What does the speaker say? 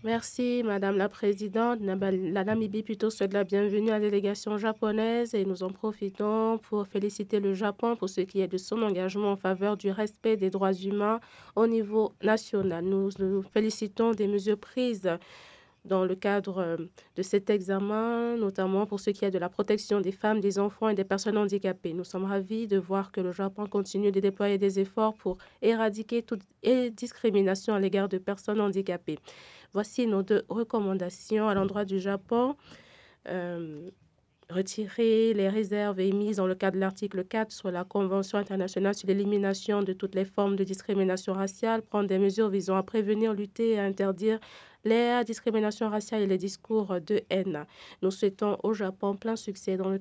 Merci, Madame la Présidente. La Namibie plutôt souhaite la bienvenue à la délégation japonaise et nous en profitons pour féliciter le Japon pour ce qui est de son engagement en faveur du respect des droits humains au niveau national. Nous nous félicitons des mesures prises dans le cadre de cet examen, notamment pour ce qui est de la protection des femmes, des enfants et des personnes handicapées. Nous sommes ravis de voir que le Japon continue de déployer des efforts pour éradiquer toute discrimination à l'égard de personnes handicapées. Voici nos deux recommandations à l'endroit du Japon. Euh, Retirer les réserves émises dans le cadre de l'article 4 sur la Convention internationale sur l'élimination de toutes les formes de discrimination raciale, prendre des mesures visant à prévenir, lutter et à interdire les discriminations raciales et les discours de haine. Nous souhaitons au Japon plein succès dans le